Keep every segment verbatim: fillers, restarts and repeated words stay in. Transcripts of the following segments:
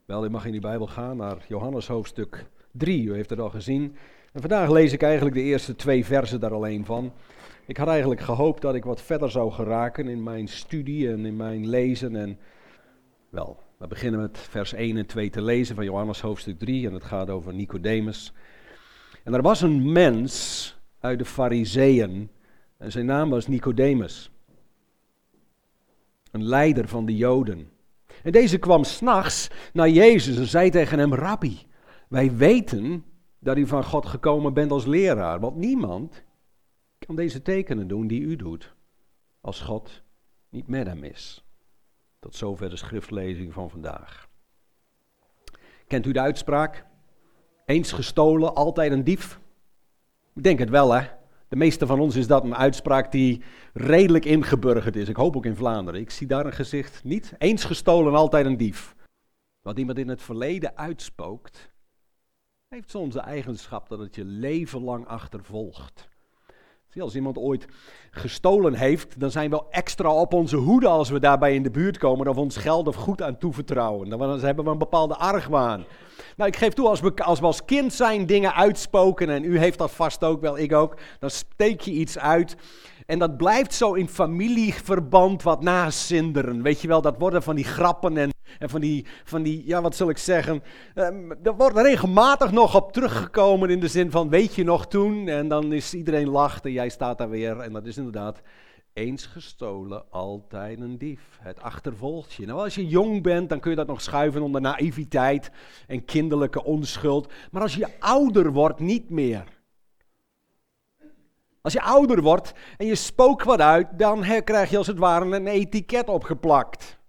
Wel, u mag in uw Bijbel gaan naar Johannes hoofdstuk drie, u heeft het al gezien. En vandaag lees ik eigenlijk de eerste twee versen daar alleen van. Ik had eigenlijk gehoopt dat ik wat verder zou geraken in mijn studie en in mijn lezen. En wel, we beginnen met vers één en twee te lezen van Johannes hoofdstuk drie en het gaat over Nicodemus. En er was een mens uit de Farizeeën en zijn naam was Nicodemus. Een leider van de Joden. En deze kwam 's nachts naar Jezus en zei tegen hem: Rabbi, wij weten dat u van God gekomen bent als leraar, want niemand kan deze tekenen doen die u doet, als God niet met hem is. Tot zover de schriftlezing van vandaag. Kent u de uitspraak? Eens gestolen, altijd een dief? Ik denk het wel, hè? De meeste van ons is dat een uitspraak die redelijk ingeburgerd is. Ik hoop ook in Vlaanderen. Ik zie daar een gezicht niet. Eens gestolen, altijd een dief. Wat iemand in het verleden uitspookt, heeft soms de eigenschap dat het je leven lang achtervolgt. Zie, als iemand ooit gestolen heeft, dan zijn we extra op onze hoede als we daarbij in de buurt komen of ons geld of goed aan toevertrouwen. Dan hebben we een bepaalde argwaan. Nou, ik geef toe, als we, als we als kind zijn dingen uitspoken, en u heeft dat vast ook wel, ik ook, dan steek je iets uit. En dat blijft zo in familieverband wat nazinderen. Weet je wel, dat worden van die grappen en, en van, die, van die, ja wat zal ik zeggen, um, er wordt regelmatig nog op teruggekomen in de zin van, weet je nog toen? En dan is iedereen lacht en jij staat daar weer. En dat is inderdaad, eens gestolen, altijd een dief. Het achtervolgt je. Nou, als je jong bent, dan kun je dat nog schuiven onder naïviteit en kinderlijke onschuld. Maar als je ouder wordt, niet meer. Als je ouder wordt en je spookt wat uit, dan krijg je als het ware een etiket opgeplakt.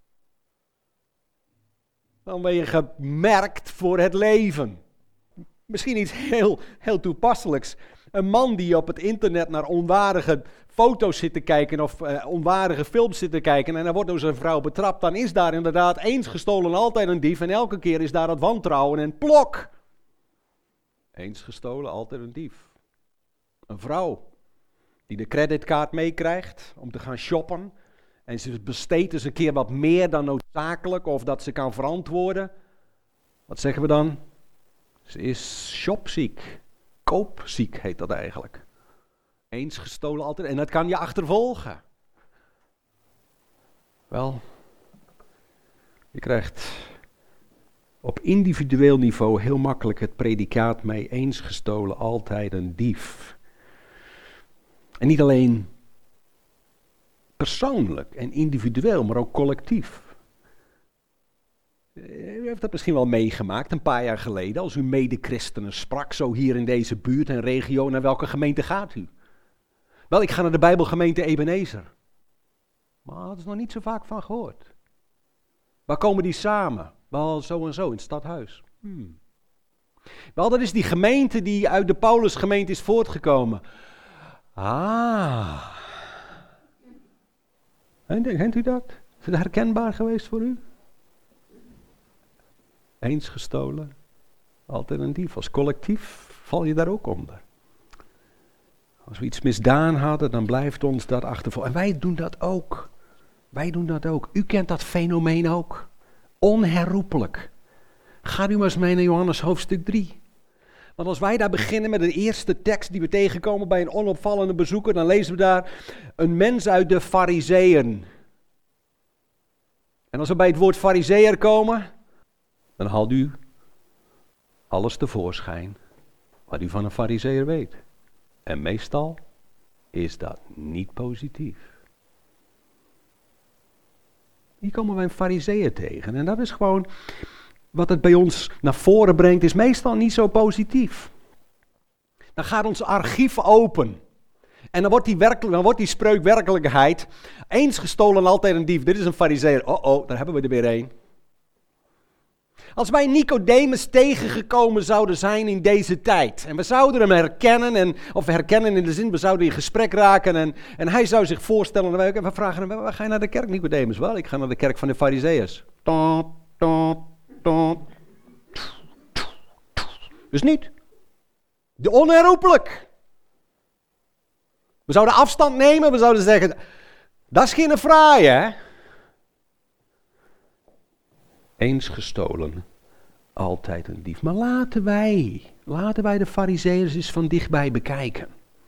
Dan ben je gemerkt voor het leven. Misschien iets heel, heel toepasselijks. Een man die op het internet naar onwaardige foto's zit te kijken of uh, onwaardige films zit te kijken en dan wordt door zijn vrouw betrapt, dan is daar inderdaad eens gestolen, altijd een dief en elke keer is daar het wantrouwen en plok. Eens gestolen, altijd een dief. Een vrouw die de creditcard meekrijgt om te gaan shoppen en ze besteedt eens een keer wat meer dan noodzakelijk of dat ze kan verantwoorden. Wat zeggen we dan? Ze is shopziek. Koopziek heet dat eigenlijk. Eens gestolen, altijd. En dat kan je achtervolgen. Wel, je krijgt op individueel niveau heel makkelijk het predicaat mee. Eens gestolen, altijd een dief. En niet alleen persoonlijk en individueel, maar ook collectief. U heeft dat misschien wel meegemaakt een paar jaar geleden, als u mede-christenen sprak, zo hier in deze buurt en regio. Naar welke gemeente gaat u? Wel, ik ga naar de Bijbelgemeente Ebenezer. Maar dat is nog niet zo vaak van gehoord. Waar komen die samen? Wel, zo en zo, in het stadhuis. Hmm. Wel, dat is die gemeente die uit de Paulusgemeente is voortgekomen. Ah. Kent u dat? Is het herkenbaar geweest voor u? Eens gestolen, altijd een dief. Als collectief val je daar ook onder. Als we iets misdaan hadden, dan blijft ons dat achtervolgen. En wij doen dat ook. Wij doen dat ook. U kent dat fenomeen ook. Onherroepelijk. Ga u maar eens mee naar Johannes hoofdstuk drie. Want als wij daar beginnen met de eerste tekst die we tegenkomen bij een onopvallende bezoeker, dan lezen we daar een mens uit de Farizeeën. En als we bij het woord Farizeeër komen, dan haalt u alles tevoorschijn wat u van een Farizeeër weet. En meestal is dat niet positief. Hier komen wij een Farizeeër tegen. En dat is gewoon wat het bij ons naar voren brengt, is meestal niet zo positief. Dan gaat ons archief open. En dan wordt die, werkelijk, dan wordt die spreuk werkelijkheid. Eens gestolen, altijd een dief. Dit is een Farizeeër. Oh oh, daar hebben we er weer een. Als wij Nicodemus tegengekomen zouden zijn in deze tijd, en we zouden hem herkennen, en, of herkennen in de zin, we zouden in gesprek raken, en, en hij zou zich voorstellen, en wij, we vragen hem, waar ga je naar de kerk, Nicodemus? Wel, ik ga naar de kerk van de Farizeeërs. Dus niet. De onherroepelijk. We zouden afstand nemen, we zouden zeggen, dat is geen fraaie, hè? Eens gestolen, altijd een dief. Maar laten wij, laten wij de Farizeeërs eens van dichtbij bekijken.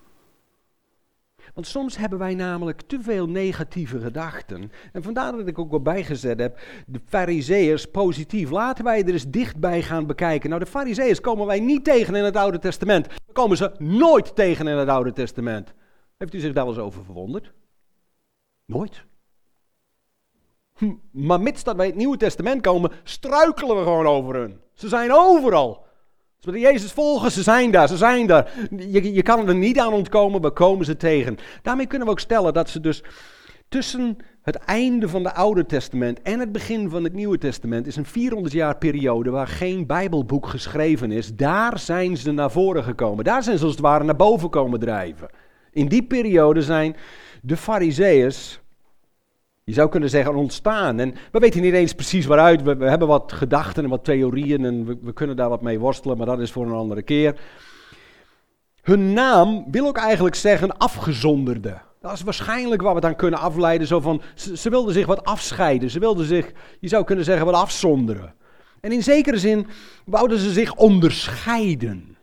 Want soms hebben wij namelijk te veel negatieve gedachten. En vandaar dat ik ook wel bijgezet heb, de Farizeeërs positief. Laten wij er eens dichtbij gaan bekijken. Nou, de Farizeeërs komen wij niet tegen in het Oude Testament. We komen ze nooit tegen in het Oude Testament. Heeft u zich daar wel eens over verwonderd? Nooit. Hm, maar mits dat wij het Nieuwe Testament komen, struikelen we gewoon over hun. Ze zijn overal. Als we de Jezus volgen, ze zijn daar, ze zijn daar. Je, je kan er niet aan ontkomen, we komen ze tegen. Daarmee kunnen we ook stellen dat ze dus tussen het einde van het Oude Testament en het begin van het Nieuwe Testament is een vierhonderd jaar periode waar geen Bijbelboek geschreven is. Daar zijn ze naar voren gekomen. Daar zijn ze als het ware naar boven komen drijven. In die periode zijn de Farizeeërs, je zou kunnen zeggen, ontstaan. En we weten niet eens precies waaruit. We, we hebben wat gedachten en wat theorieën en we, we kunnen daar wat mee worstelen, maar dat is voor een andere keer. Hun naam wil ook eigenlijk zeggen afgezonderde. Dat is waarschijnlijk waar we het aan kunnen afleiden. Zo van, ze, ze wilden zich wat afscheiden. Ze wilden zich, je zou kunnen zeggen, wat afzonderen. En in zekere zin wouden ze zich onderscheiden.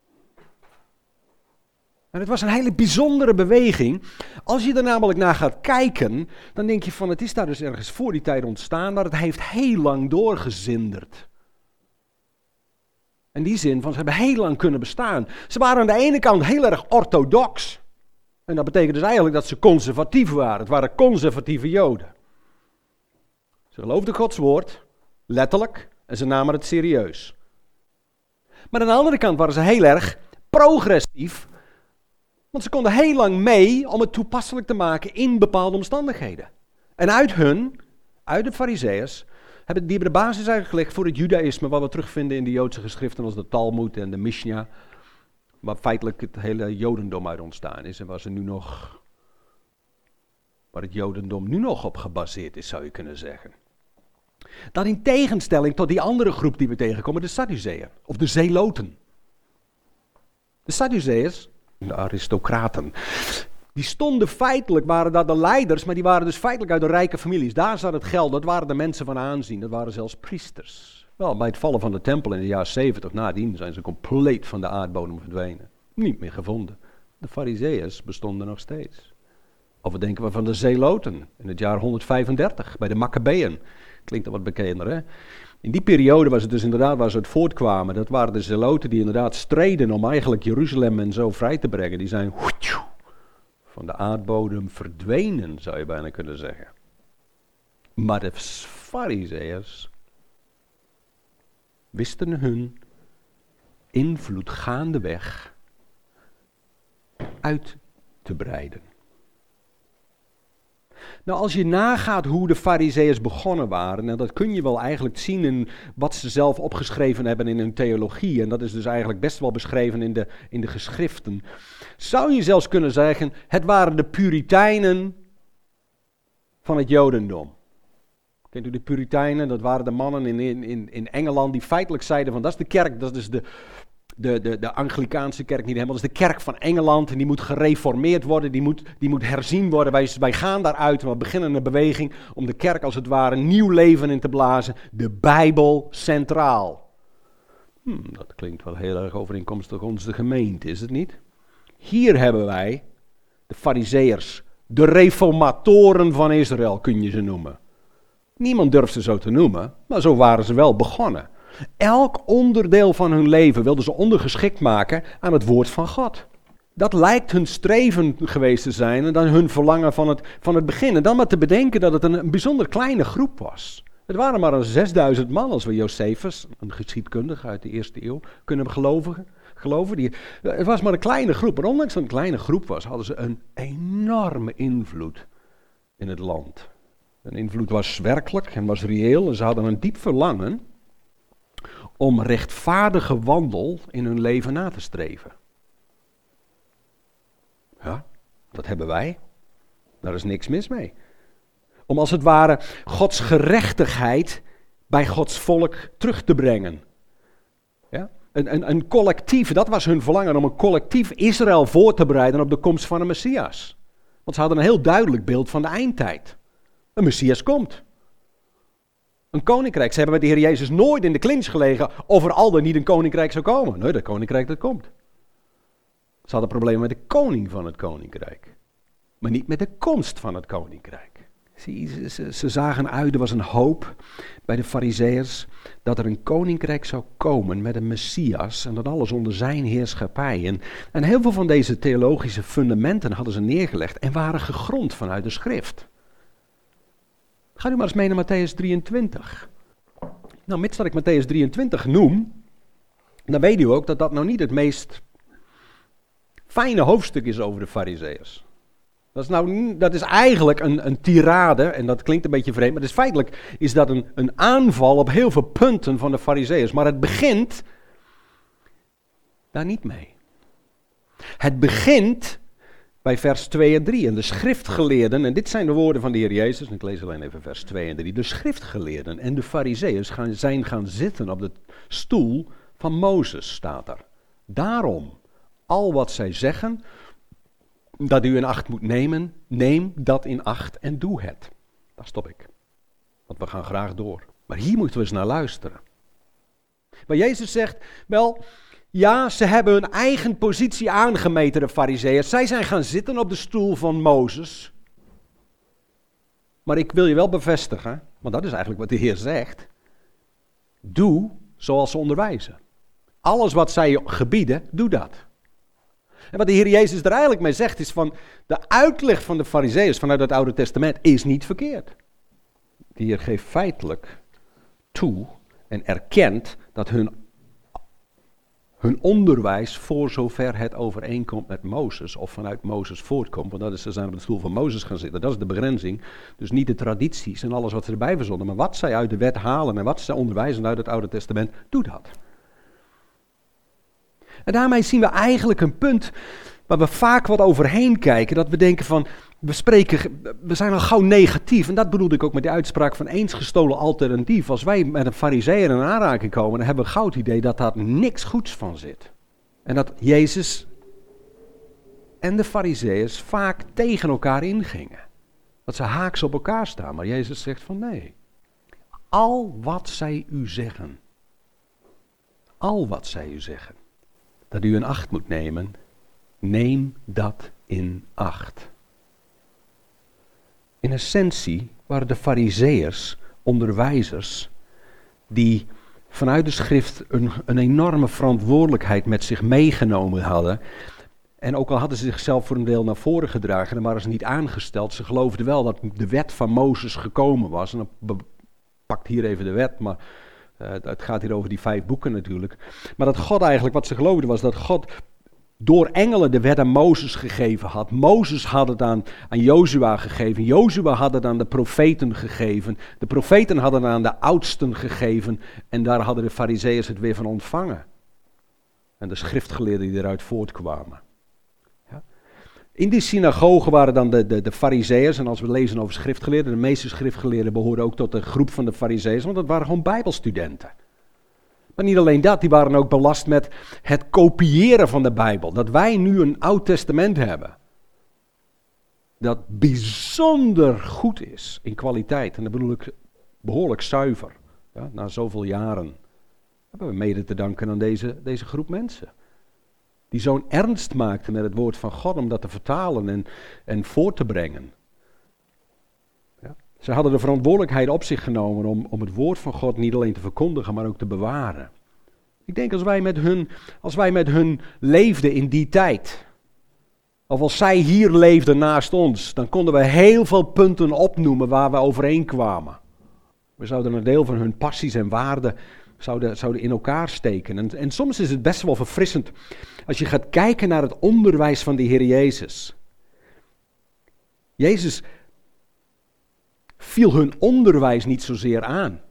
En het was een hele bijzondere beweging. Als je er namelijk naar gaat kijken, dan denk je van het is daar dus ergens voor die tijd ontstaan, maar het heeft heel lang doorgezinderd. In die zin van ze hebben heel lang kunnen bestaan. Ze waren aan de ene kant heel erg orthodox. En dat betekent dus eigenlijk dat ze conservatief waren. Het waren conservatieve Joden. Ze geloofden Gods woord, letterlijk, en ze namen het serieus. Maar aan de andere kant waren ze heel erg progressief. Want ze konden heel lang mee om het toepasselijk te maken in bepaalde omstandigheden. En uit hun, uit de Farizeeërs, hebben die hebben de basis eigenlijk gelegd voor het judaïsme, wat we terugvinden in de Joodse geschriften als de Talmud en de Mishnah, waar feitelijk het hele Jodendom uit ontstaan is en waar ze nu nog, waar het Jodendom nu nog op gebaseerd is, zou je kunnen zeggen. Dat in tegenstelling tot die andere groep die we tegenkomen, de Sadduceeën, of de Zeloten. De Sadduceeërs, de aristocraten, die stonden feitelijk, waren dat de leiders, maar die waren dus feitelijk uit de rijke families. Daar zat het geld, dat waren de mensen van aanzien, dat waren zelfs priesters. Wel, bij het vallen van de tempel in de jaar zeventig nadien zijn ze compleet van de aardbodem verdwenen. Niet meer gevonden. De Farizeeërs bestonden nog steeds. Of wat denken we van de Zeloten in het jaar honderdvijfendertig, bij de Maccabeeën. Klinkt al wat bekender, hè? In die periode was het dus inderdaad waar ze het voortkwamen. Dat waren de Zeloten die inderdaad streden om eigenlijk Jeruzalem en zo vrij te brengen. Die zijn van de aardbodem verdwenen, zou je bijna kunnen zeggen. Maar de Farizeeërs wisten hun invloed gaandeweg uit te breiden. Nou, als je nagaat hoe de Farizeeërs begonnen waren, en dat kun je wel eigenlijk zien in wat ze zelf opgeschreven hebben in hun theologie, en dat is dus eigenlijk best wel beschreven in de, in de geschriften, zou je zelfs kunnen zeggen, het waren de Puritijnen van het Jodendom. Kent u de Puritijnen? Dat waren de mannen in, in, in Engeland die feitelijk zeiden van, dat is de kerk, dat is de... De, de, de Anglikaanse kerk niet helemaal, dat is de kerk van Engeland en die moet gereformeerd worden, die moet, die moet herzien worden. Wij, wij gaan daaruit en we beginnen een beweging om de kerk als het ware nieuw leven in te blazen. De Bijbel centraal. Hmm, dat klinkt wel heel erg overeenkomstig onze gemeente, is het niet? Hier hebben wij de Farizeeërs, de reformatoren van Israël kun je ze noemen. Niemand durft ze zo te noemen, maar zo waren ze wel begonnen. Elk onderdeel van hun leven wilden ze ondergeschikt maken aan het woord van God. Dat lijkt hun streven geweest te zijn en dan hun verlangen van het, van het begin. En dan maar te bedenken dat het een, een bijzonder kleine groep was. Het waren maar een zesduizend man als we Josephus, een geschiedkundige uit de eerste eeuw, kunnen geloven. geloven die, het was maar een kleine groep. Maar ondanks dat het een kleine groep was, hadden ze een enorme invloed in het land. Een invloed was werkelijk en was reëel en ze hadden een diep verlangen om rechtvaardige wandel in hun leven na te streven. Ja, dat hebben wij. Daar is niks mis mee. Om als het ware Gods gerechtigheid bij Gods volk terug te brengen. Ja? Een, een, een collectief, dat was hun verlangen, om een collectief Israël voor te bereiden op de komst van een Messias. Want ze hadden een heel duidelijk beeld van de eindtijd. Een Messias komt. Een koninkrijk. Ze hebben met de Heer Jezus nooit in de clinch gelegen of er al dan niet een koninkrijk zou komen. Nee, dat koninkrijk dat komt. Ze hadden problemen met de koning van het koninkrijk. Maar niet met de komst van het koninkrijk. Zie, ze, ze, ze zagen uit, er was een hoop bij de Farizeeërs dat er een koninkrijk zou komen met een Messias en dat alles onder zijn heerschappij. En, en heel veel van deze theologische fundamenten hadden ze neergelegd en waren gegrond vanuit de schrift. Ga nu maar eens mee naar Matthäus drieëntwintig. Nou, mits dat ik Matthäus drieëntwintig noem, dan weet u ook dat dat nou niet het meest fijne hoofdstuk is over de Farizeeërs. Dat is, nou, dat is eigenlijk een, een tirade, en dat klinkt een beetje vreemd, maar dus feitelijk is dat een, een aanval op heel veel punten van de Farizeeërs. Maar het begint daar niet mee. Het begint bij vers twee en drie. En de schriftgeleerden, en dit zijn de woorden van de Heer Jezus, en ik lees alleen even vers twee en drie. De schriftgeleerden en de Farizeeërs gaan, zijn gaan zitten op de stoel van Mozes, staat er. Daarom, al wat zij zeggen, dat u in acht moet nemen, neem dat in acht en doe het. Daar stop ik. Want we gaan graag door. Maar hier moeten we eens naar luisteren. Maar Jezus zegt, wel, ja, ze hebben hun eigen positie aangemeten, de Farizeeërs. Zij zijn gaan zitten op de stoel van Mozes. Maar ik wil je wel bevestigen, want dat is eigenlijk wat de Heer zegt. Doe zoals ze onderwijzen. Alles wat zij gebieden, doe dat. En wat de Heer Jezus er eigenlijk mee zegt is van, de uitleg van de Farizeeërs vanuit het Oude Testament is niet verkeerd. De Heer geeft feitelijk toe en erkent dat hun, hun onderwijs voor zover het overeenkomt met Mozes of vanuit Mozes voortkomt. Want dat is, ze zijn op de stoel van Mozes gaan zitten, dat is de begrenzing. Dus niet de tradities en alles wat ze erbij verzonnen, maar wat zij uit de wet halen en wat ze onderwijzen uit het Oude Testament, doe dat. En daarmee zien we eigenlijk een punt waar we vaak wat overheen kijken. Dat we denken van, we spreken, we zijn al gauw negatief. En dat bedoelde ik ook met die uitspraak van eens gestolen alternatief. Als wij met een farizeeër in aanraking komen, dan hebben we gauw het idee dat daar niks goeds van zit. En dat Jezus en de farizeeërs vaak tegen elkaar ingingen. Dat ze haaks op elkaar staan. Maar Jezus zegt van nee. Al wat zij u zeggen. Al wat zij u zeggen. Dat u in acht moet nemen, neem dat in acht. In essentie waren de Farizeeërs onderwijzers die vanuit de schrift een, een enorme verantwoordelijkheid met zich meegenomen hadden. En ook al hadden ze zichzelf voor een deel naar voren gedragen en waren ze niet aangesteld, ze geloofden wel dat de wet van Mozes gekomen was. En dan pakt hier even de wet, maar Uh, het gaat hier over die vijf boeken natuurlijk. Maar dat God eigenlijk, wat ze geloofden was, dat God door engelen de wet aan Mozes gegeven had. Mozes had het aan, aan Jozua gegeven. Jozua had het aan de profeten gegeven. De profeten hadden het aan de oudsten gegeven. En daar hadden de Farizeeërs het weer van ontvangen. En de schriftgeleerden die eruit voortkwamen. Ja. In die synagogen waren dan de, de, de Farizeeërs, en als we lezen over schriftgeleerden, de meeste schriftgeleerden behoorden ook tot de groep van de Farizeeërs, want dat waren gewoon bijbelstudenten. Maar niet alleen dat, die waren ook belast met het kopiëren van de Bijbel. Dat wij nu een Oud Testament hebben, dat bijzonder goed is in kwaliteit, en dat bedoel ik behoorlijk zuiver, ja, na zoveel jaren. Hebben we mede te danken aan deze, deze groep mensen. Die zo'n ernst maakten met het woord van God om dat te vertalen en, en voor te brengen. Ja. Ze hadden de verantwoordelijkheid op zich genomen om, om het woord van God niet alleen te verkondigen, maar ook te bewaren. Ik denk als wij met hun, als wij met hun leefden in die tijd, of als zij hier leefden naast ons, dan konden we heel veel punten opnoemen waar we overeen kwamen. We zouden een deel van hun passies en waarden Zouden, zouden in elkaar steken. En, en soms is het best wel verfrissend als je gaat kijken naar het onderwijs van de Heer Jezus. Jezus viel hun onderwijs niet zozeer aan.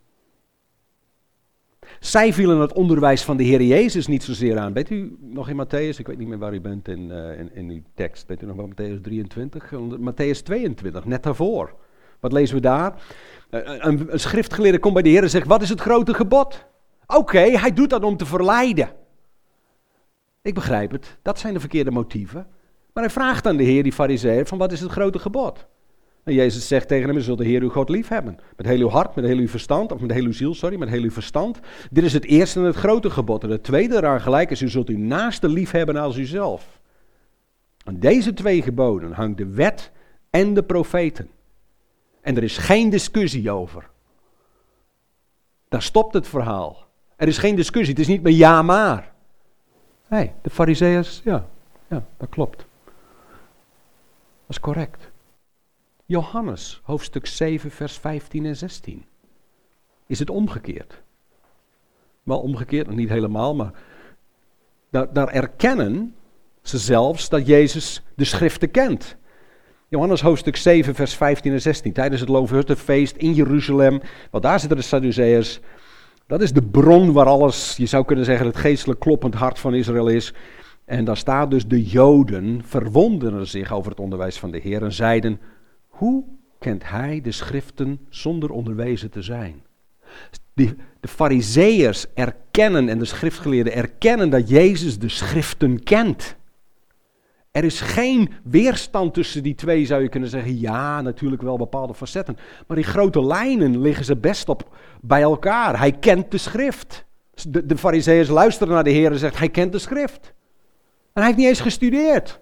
Zij vielen het onderwijs van de Heer Jezus niet zozeer aan. Weet u nog in Matthäus, ik weet niet meer waar u bent in, uh, in, in die tekst. Weet u nog wel Matthäus drieëntwintig? Matthäus tweeëntwintig, net daarvoor. Wat lezen we daar? Een, een schriftgeleerde komt bij de Heer en zegt, wat is het grote gebod? Oké, okay, hij doet dat om te verleiden. Ik begrijp het, dat zijn de verkeerde motieven. Maar hij vraagt aan de Heer, die Farizeeër, van wat is het grote gebod? En Jezus zegt tegen hem, je zult de Heer uw God lief hebben. Met heel uw hart, met heel uw verstand, of met heel uw ziel, sorry, met heel uw verstand. Dit is het eerste en het grote gebod. En het tweede eraan gelijk is, u zult uw naaste lief hebben als uzelf. Aan deze twee geboden hangt de wet en de profeten. En er is geen discussie over. Daar stopt het verhaal. Er is geen discussie, het is niet meer ja maar. Nee, de Farizeeërs, ja, ja, dat klopt. Dat is correct. Johannes, hoofdstuk zeven, vers vijftien en zestien. Is het omgekeerd? Wel omgekeerd, nog niet helemaal, maar daar, daar erkennen ze zelfs dat Jezus de schriften kent. Johannes hoofdstuk zeven, vers vijftien en zestien. Tijdens het Loofhuttenfeest in Jeruzalem, want daar zitten de Sadduceërs. Dat is de bron waar alles, je zou kunnen zeggen, het geestelijk kloppend hart van Israël is. En daar staat dus, de Joden verwonderden zich over het onderwijs van de Heer en zeiden, hoe kent hij de schriften zonder onderwezen te zijn? De, de Farizeeërs erkennen en de schriftgeleerden erkennen dat Jezus de schriften kent. Er is geen weerstand tussen die twee, zou je kunnen zeggen. Ja, natuurlijk wel bepaalde facetten. Maar in grote lijnen liggen ze best op bij elkaar. Hij kent de schrift. De, de Farizeeërs luisteren naar de Heer en zeggen, hij kent de schrift. En hij heeft niet eens gestudeerd.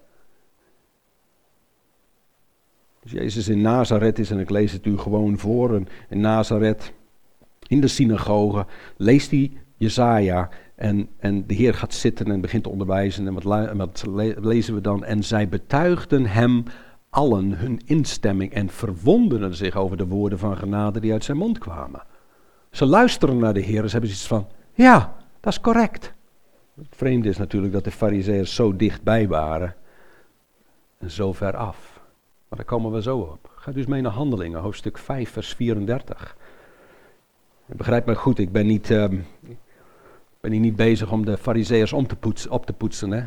Dus Jezus in Nazareth is, en ik lees het u gewoon voor, en in Nazareth, in de synagoge, leest hij Jesaja en, en de Heer gaat zitten en begint te onderwijzen. En wat, wat lezen we dan? En zij betuigden hem allen hun instemming en verwonderden zich over de woorden van genade die uit zijn mond kwamen. Ze luisteren naar de Heer en ze hebben zoiets van, ja, dat is correct. Het vreemde is natuurlijk dat de Farizeeërs zo dichtbij waren en zo ver af. Maar daar komen we zo op. Ga dus mee naar Handelingen, hoofdstuk vijf, vers vierendertig. Begrijp me goed, ik ben niet, uh, ben hier niet bezig om de Farizeeërs om te poetsen, op te poetsen. Hè?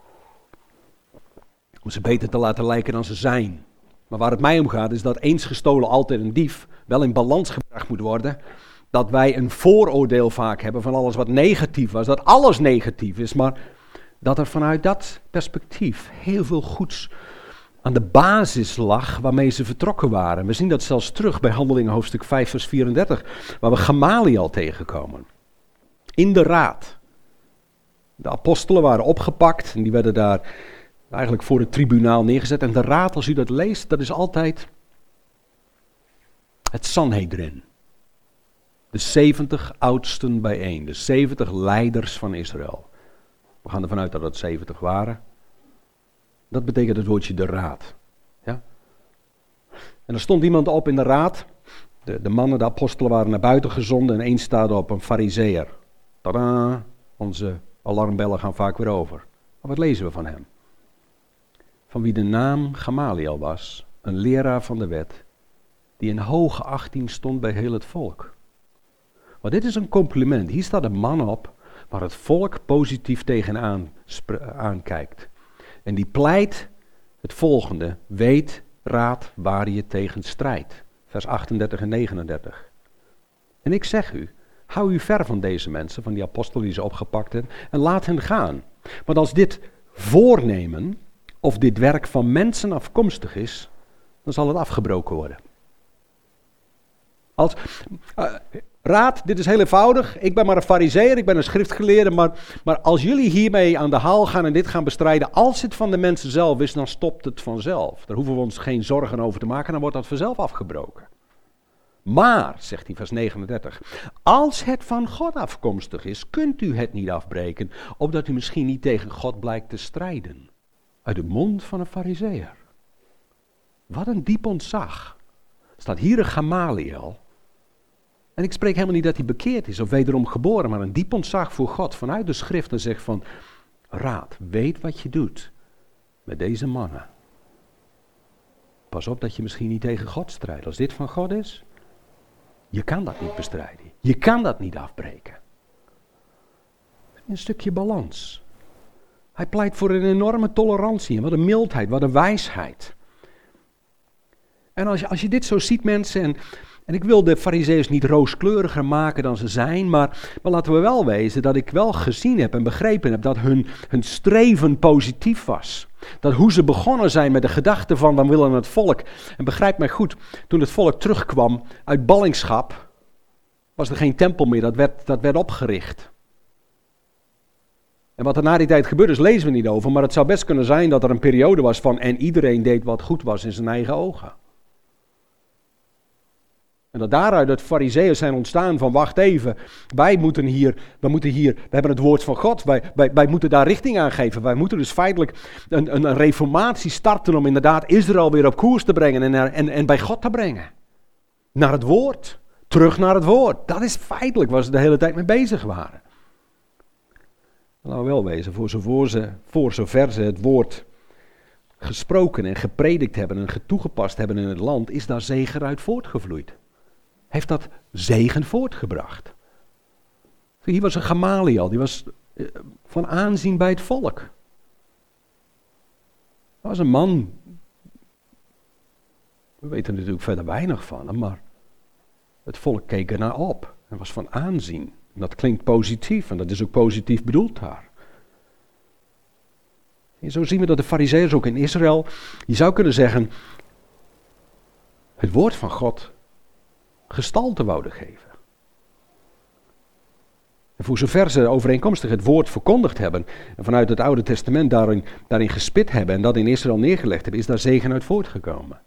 Om ze beter te laten lijken dan ze zijn. Maar waar het mij om gaat is dat eens gestolen altijd een dief wel in balans gebracht moet worden. Dat wij een vooroordeel vaak hebben van alles wat negatief was. Dat alles negatief is, maar dat er vanuit dat perspectief heel veel goeds aan de basis lag waarmee ze vertrokken waren. We zien dat zelfs terug bij Handelingen hoofdstuk vijf vers vierendertig, waar we Gamaliel tegenkomen. In de raad. De apostelen waren opgepakt en die werden daar eigenlijk voor het tribunaal neergezet. En de raad, als u dat leest, dat is altijd het Sanhedrin. De zeventig oudsten bijeen, de zeventig leiders van Israël. We gaan ervan uit dat het zeventig waren. Dat betekent het woordje de raad. Ja? En er stond iemand op in de raad. De, de mannen, de apostelen waren naar buiten gezonden en één staat op, een Farizeeër. Tadaa, onze alarmbellen gaan vaak weer over. Maar wat lezen we van hem? Van wie de naam Gamaliel was, een leraar van de wet, die in hoge achting stond bij heel het volk. Maar dit is een compliment. Hier staat een man op waar het volk positief tegenaan aankijkt. En die pleit het volgende: weet, raad waar je tegen strijdt. Vers achtendertig en negenendertig. En ik zeg u, hou u ver van deze mensen, van die apostelen die ze opgepakt hebben, en laat hen gaan. Want als dit voornemen, of dit werk van mensen afkomstig is, dan zal het afgebroken worden. Als, uh, raad, dit is heel eenvoudig. Ik ben maar een Farizeeër, ik ben een schriftgeleerde, maar, maar als jullie hiermee aan de haal gaan en dit gaan bestrijden, als het van de mensen zelf is, dan stopt het vanzelf. Daar hoeven we ons geen zorgen over te maken, dan wordt dat vanzelf afgebroken. Maar, zegt hij vers negenendertig, als het van God afkomstig is, kunt u het niet afbreken, opdat u misschien niet tegen God blijkt te strijden. Uit de mond van een Farizeeër. Wat een diep ontzag. Er staat hier een Gamaliel. En ik spreek helemaal niet dat hij bekeerd is of wederom geboren, maar een diep ontzag voor God vanuit de schrift en zegt van, raad, weet wat je doet met deze mannen. Pas op dat je misschien niet tegen God strijdt. Als dit van God is, je kan dat niet bestrijden. Je kan dat niet afbreken. Een stukje balans. Hij pleit voor een enorme tolerantie en wat een mildheid, wat een wijsheid. En als je, als je dit zo ziet mensen, en En ik wil de Farizeeërs niet rooskleuriger maken dan ze zijn, maar, maar laten we wel wezen dat ik wel gezien heb en begrepen heb dat hun, hun streven positief was. Dat hoe ze begonnen zijn met de gedachte van, we willen het volk. En begrijp mij goed, toen het volk terugkwam uit ballingschap, was er geen tempel meer, dat werd, dat werd opgericht. En wat er na die tijd gebeurde, is lezen we niet over, maar het zou best kunnen zijn dat er een periode was van, en iedereen deed wat goed was in zijn eigen ogen. En dat daaruit het Farizeeërs zijn ontstaan van, wacht even, wij moeten hier, wij moeten hier, we hebben het woord van God, wij, wij, wij moeten daar richting aan geven. Wij moeten dus feitelijk een, een, een reformatie starten om inderdaad Israël weer op koers te brengen en, naar, en, en bij God te brengen. Naar het woord, terug naar het woord. Dat is feitelijk waar ze de hele tijd mee bezig waren. Laten we wel wezen, voor zover ze, voor zover ze het woord gesproken en gepredikt hebben en toegepast hebben in het land, is daar zegen uit voortgevloeid. Heeft dat zegen voortgebracht. Hier was een Gamaliel, die was van aanzien bij het volk. Dat was een man, we weten natuurlijk verder weinig van hem, maar het volk keek er naar op en was van aanzien. En dat klinkt positief en dat is ook positief bedoeld daar. En zo zien we dat de Farizeeërs ook in Israël, je zou kunnen zeggen, het woord van God gestalte wouden geven. En voor zover ze overeenkomstig het woord verkondigd hebben en vanuit het Oude Testament daarin, daarin gespit hebben en dat in Israël neergelegd hebben, is daar zegen uit voortgekomen.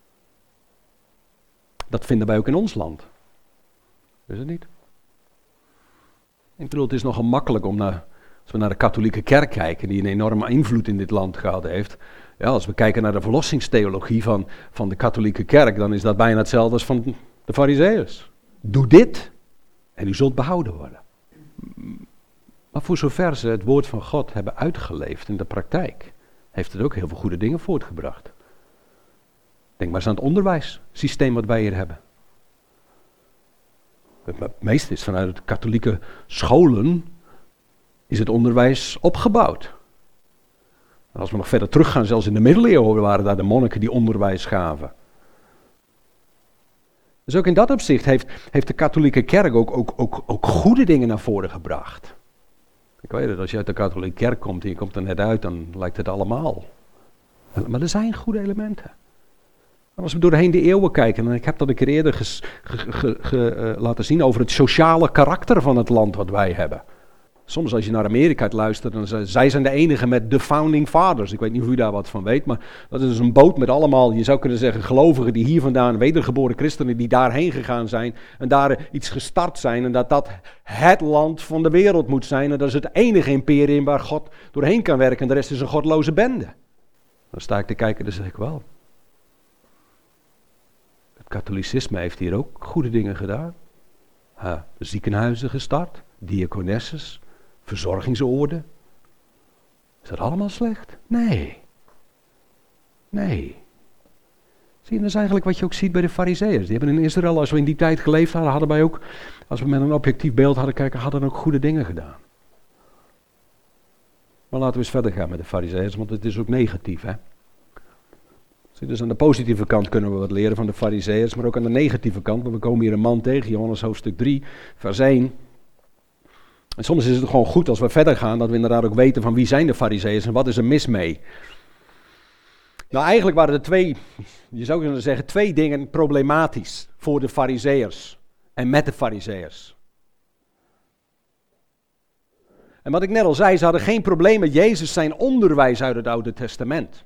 Dat vinden wij ook in ons land. Is het niet? Ik bedoel, het is nogal makkelijk om naar, als we naar de katholieke kerk kijken, die een enorme invloed in dit land gehad heeft. Ja, als we kijken naar de verlossingstheologie van, van de katholieke kerk, dan is dat bijna hetzelfde als van de Farizeeërs. Doe dit en u zult behouden worden. Maar voor zover ze het woord van God hebben uitgeleefd in de praktijk, heeft het ook heel veel goede dingen voortgebracht. Denk maar eens aan het onderwijssysteem wat wij hier hebben. Het meeste is vanuit de katholieke scholen is het onderwijs opgebouwd. En als we nog verder teruggaan, zelfs in de middeleeuwen waren daar de monniken die onderwijs gaven. Dus ook in dat opzicht heeft, heeft de katholieke kerk ook, ook, ook, ook goede dingen naar voren gebracht. Ik weet het, als je uit de katholieke kerk komt en je komt er net uit, dan lijkt het allemaal. Maar er zijn goede elementen. En als we doorheen de eeuwen kijken, en ik heb dat een keer eerder ges, ge, ge, ge, uh, laten zien over het sociale karakter van het land wat wij hebben. Soms als je naar Amerika luistert, dan zijn zij zijn de enige met de founding fathers. Ik weet niet of u daar wat van weet, maar dat is dus een boot met allemaal, je zou kunnen zeggen, gelovigen die hier vandaan, wedergeboren christenen die daarheen gegaan zijn en daar iets gestart zijn en dat dat het land van de wereld moet zijn en dat is het enige imperium waar God doorheen kan werken en de rest is een godloze bende. Dan sta ik te kijken en dan zeg ik wel. Het katholicisme heeft hier ook goede dingen gedaan. Uh, ziekenhuizen gestart, diakonesses, verzorgingsoorden. Is dat allemaal slecht? Nee. Nee. Zie je, dat is eigenlijk wat je ook ziet bij de Farizeeërs. Die hebben in Israël, als we in die tijd geleefd hadden, hadden wij ook, als we met een objectief beeld hadden kijken, hadden ook goede dingen gedaan. Maar laten we eens verder gaan met de Farizeeërs, want het is ook negatief, hè. Dus aan de positieve kant kunnen we wat leren van de Farizeeërs, maar ook aan de negatieve kant, want we komen hier een man tegen, Johannes hoofdstuk drie, vers één. En soms is het gewoon goed als we verder gaan, dat we inderdaad ook weten van wie zijn de Farizeeërs en wat is er mis mee. Nou, eigenlijk waren er twee, je zou kunnen zeggen, twee dingen problematisch voor de Farizeeërs en met de Farizeeërs. En wat ik net al zei, ze hadden geen probleem met Jezus zijn onderwijs uit het Oude Testament.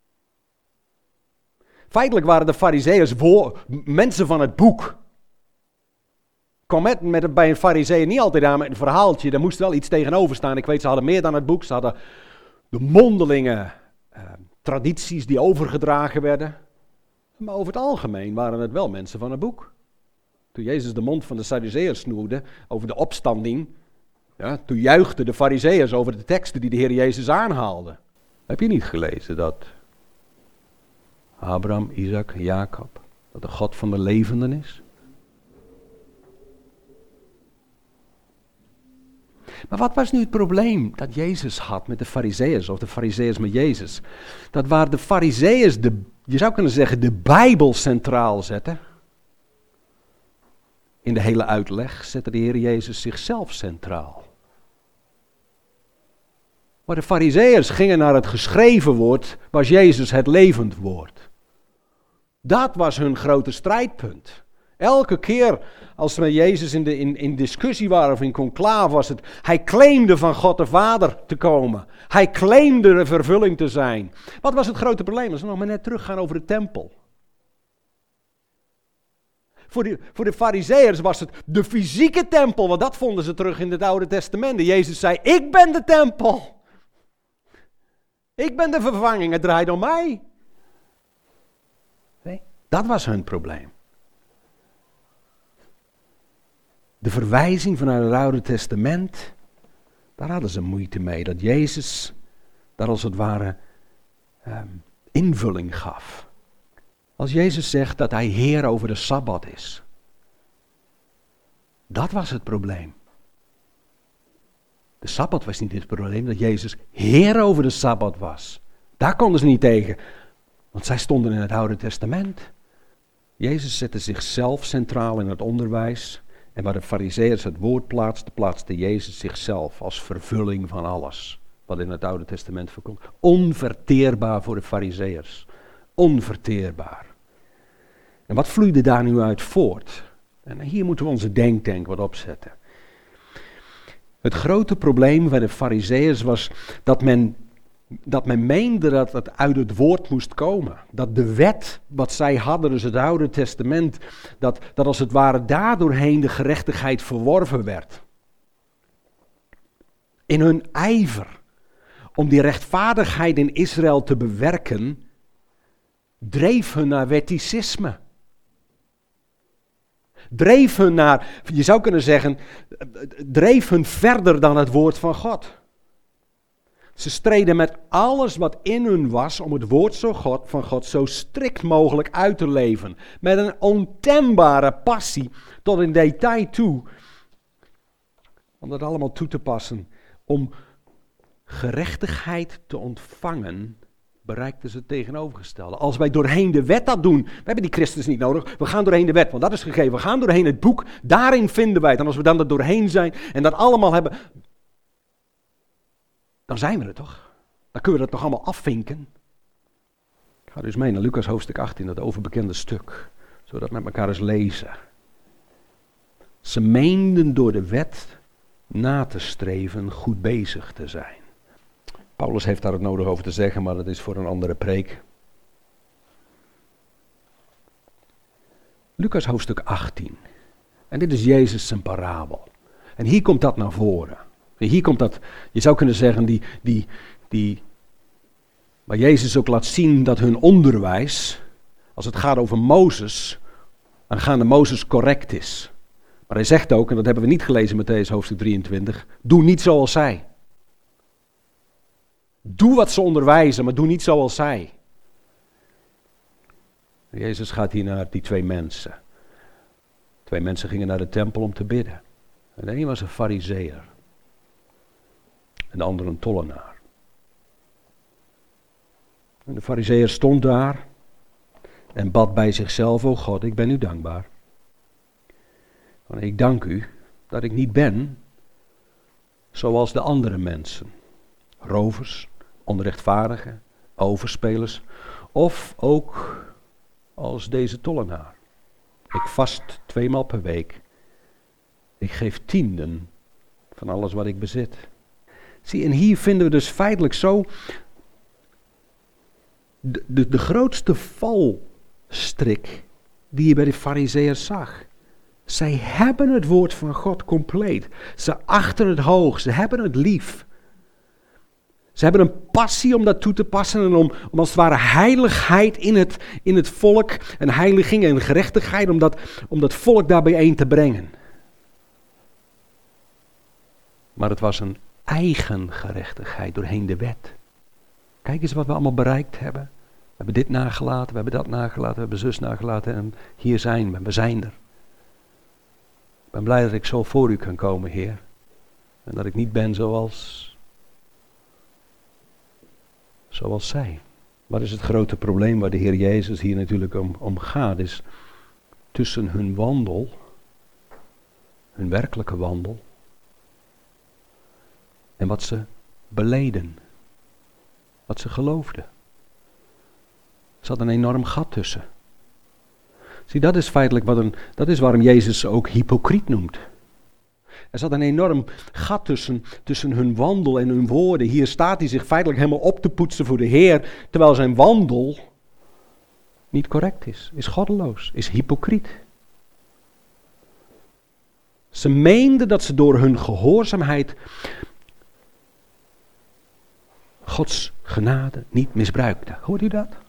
Feitelijk waren de Farizeeërs mensen van het boek. Kwam met, met bij een Farizeeër niet altijd aan met een verhaaltje, er moest wel iets tegenover staan. Ik weet, ze hadden meer dan het boek, ze hadden de mondelinge eh, tradities die overgedragen werden. Maar over het algemeen waren het wel mensen van het boek. Toen Jezus de mond van de Sadduceërs snoerde over de opstanding, ja, toen juichten de Farizeeërs over de teksten die de Heer Jezus aanhaalde. Heb je niet gelezen dat Abraham, Isaac en Jacob, dat de God van de levenden is? Maar wat was nu het probleem dat Jezus had met de Farizeeërs, of de Farizeeërs met Jezus? Dat waar de Farizeeërs, de, je zou kunnen zeggen, de Bijbel centraal zetten, In de hele uitleg zette de Heer Jezus zichzelf centraal. Maar de Farizeeërs gingen naar het geschreven woord, was Jezus het levend woord. Dat was hun grote strijdpunt. Elke keer als ze met Jezus in, de, in, in discussie waren of in conclave was het, hij claimde van God de Vader te komen. Hij claimde de vervulling te zijn. Wat was het grote probleem? Als we nog maar net teruggaan over de tempel. Voor de, voor de Farizeeërs was het de fysieke tempel, want dat vonden ze terug in het Oude Testament. Jezus zei, ik ben de tempel. Ik ben de vervanging, het draait om mij. Nee, dat was hun probleem. De verwijzing vanuit het Oude Testament, daar hadden ze moeite mee. Dat Jezus daar als het ware um, invulling gaf. Als Jezus zegt dat hij Heer over de Sabbat is. Dat was het probleem. De Sabbat was niet het probleem, dat Jezus Heer over de Sabbat was. Daar konden ze niet tegen, want zij stonden in het Oude Testament. Jezus zette zichzelf centraal in het onderwijs. En waar de Farizeeërs het woord plaatsten, plaatste Jezus zichzelf als vervulling van alles. Wat in het Oude Testament voorkomt. Onverteerbaar voor de Farizeeërs. Onverteerbaar. En wat vloeide daar nu uit voort? En hier moeten we onze denktank wat opzetten. Het grote probleem bij de Farizeeërs was dat men, dat men meende dat het uit het woord moest komen. Dat de wet wat zij hadden, dus het Oude Testament, dat, dat als het ware daardoorheen de gerechtigheid verworven werd. In hun ijver om die rechtvaardigheid in Israël te bewerken, dreef hun naar wetticisme. Dreef hun naar, je zou kunnen zeggen, dreef hun verder dan het woord van God. Ze streden met alles wat in hun was om het woord zo God, van God zo strikt mogelijk uit te leven. Met een ontembare passie tot in detail toe. Om dat allemaal toe te passen. Om gerechtigheid te ontvangen, bereikten ze het tegenovergestelde. Als wij doorheen de wet dat doen, we hebben die Christus niet nodig, we gaan doorheen de wet, want dat is gegeven. We gaan doorheen het boek, daarin vinden wij het. En als we dan er doorheen zijn en dat allemaal hebben, dan zijn we er toch. Dan kunnen we dat toch allemaal afvinken. Ik ga dus mee naar Lucas hoofdstuk achttien, dat overbekende stuk. Zullen we dat met elkaar eens lezen. Ze meenden door de wet na te streven goed bezig te zijn. Paulus heeft daar het nodig over te zeggen, maar dat is voor een andere preek. Lucas hoofdstuk achttien. En dit is Jezus zijn parabel. En hier komt dat naar voren. Hier komt dat, je zou kunnen zeggen, die, die, die, waar Jezus ook laat zien dat hun onderwijs, als het gaat over Mozes, aangaande Mozes correct is. Maar hij zegt ook, en dat hebben we niet gelezen in Mattheüs hoofdstuk drieëntwintig, doe niet zoals zij. Doe wat ze onderwijzen, maar doe niet zoals zij. Jezus gaat hier naar die twee mensen. Twee mensen gingen naar de tempel om te bidden. En de een was een Farizeeër. En de ander een tollenaar. En de Farizeeër stond daar en bad bij zichzelf: o God, ik ben u dankbaar. Want ik dank u dat ik niet ben zoals de andere mensen. Rovers, onrechtvaardigen, overspelers. Of ook als deze tollenaar. Ik vast tweemaal per week. Ik geef tienden van alles wat ik bezit. Zie, en hier vinden we dus feitelijk zo de, de, de grootste valstrik die je bij de Farizeeërs zag. Zij hebben het woord van God compleet. Ze achten het hoog, ze hebben het lief. Ze hebben een passie om dat toe te passen en om, om als het ware heiligheid in het, in het volk en heiliging en gerechtigheid om dat, om dat volk daar bijeen te brengen. Maar het was een eigen gerechtigheid doorheen de wet. Kijk eens wat we allemaal bereikt hebben. We hebben dit nagelaten, we hebben dat nagelaten, we hebben zus nagelaten en hier zijn we, we zijn er. Ik ben blij dat ik zo voor u kan komen, Heer. En dat ik niet ben zoals, zoals zij. Wat is het grote probleem waar de Heer Jezus hier natuurlijk om, om gaat, is tussen hun wandel hun werkelijke wandel en wat ze beleden, wat ze geloofden. Er zat een enorm gat tussen. Zie, dat is feitelijk wat een, dat is waarom Jezus ze ook hypocriet noemt. Er zat een enorm gat tussen, tussen hun wandel en hun woorden. Hier staat hij zich feitelijk helemaal op te poetsen voor de Heer, terwijl zijn wandel niet correct is, is goddeloos, is hypocriet. Ze meenden dat ze door hun gehoorzaamheid Gods genade niet misbruikten. Hoort u dat?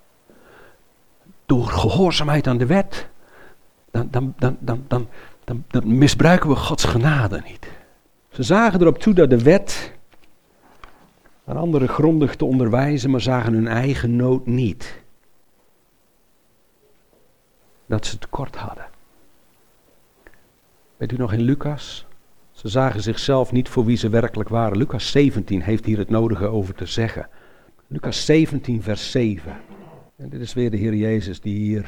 Door gehoorzaamheid aan de wet, dan, dan, dan, dan, dan, dan, dan misbruiken we Gods genade niet. Ze zagen erop toe dat de wet aan anderen grondig te onderwijzen, maar zagen hun eigen nood niet. Dat ze tekort hadden. Weet u nog in Lucas? Ze zagen zichzelf niet voor wie ze werkelijk waren. Lucas zeventien heeft hier het nodige over te zeggen. Lucas zeventien vers zeven. En dit is weer de Heer Jezus die hier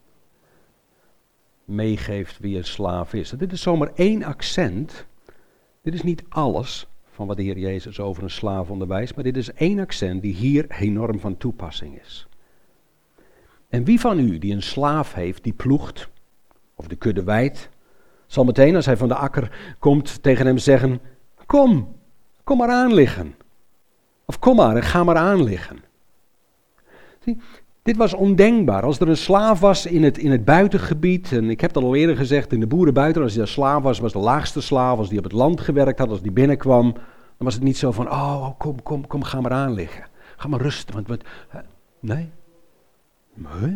meegeeft wie een slaaf is. En dit is zomaar één accent. Dit is niet alles van wat de Heer Jezus over een slaaf onderwijst, maar dit is één accent die hier enorm van toepassing is. En wie van u die een slaaf heeft die ploegt, of de kudde weidt, zal meteen als hij van de akker komt tegen hem zeggen, kom, kom maar aan liggen. Of kom maar en ga maar aan liggen. Zie, dit was ondenkbaar. Als er een slaaf was in het, in het buitengebied, en ik heb dat al eerder gezegd, in de boerenbuiten, als hij een slaaf was, was de laagste slaaf, als die op het land gewerkt had, als die binnenkwam, dan was het niet zo van, oh, kom, kom, kom, ga maar aan liggen. Ga maar rusten, want wat, nee. Nee.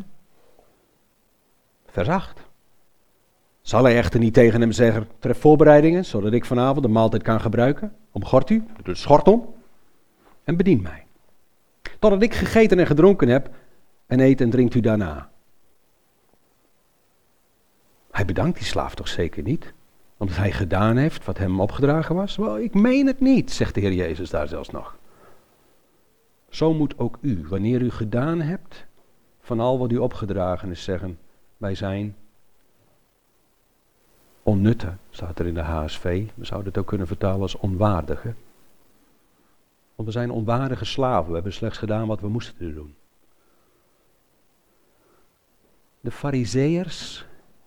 Vers acht. Zal hij echter niet tegen hem zeggen, tref voorbereidingen, zodat ik vanavond de maaltijd kan gebruiken? Omgort u, doe de schort om en bedien mij. Totdat ik gegeten en gedronken heb en eet en drinkt u daarna. Hij bedankt die slaaf toch zeker niet, omdat hij gedaan heeft wat hem opgedragen was? Wel, ik meen het niet, zegt de Heer Jezus daar zelfs nog. Zo moet ook u, wanneer u gedaan hebt van al wat u opgedragen is, zeggen, wij zijn onnutte, staat er in de H S V. We zouden het ook kunnen vertalen als onwaardige. Want we zijn onwaardige slaven. We hebben slechts gedaan wat we moesten doen. De Farizeeërs,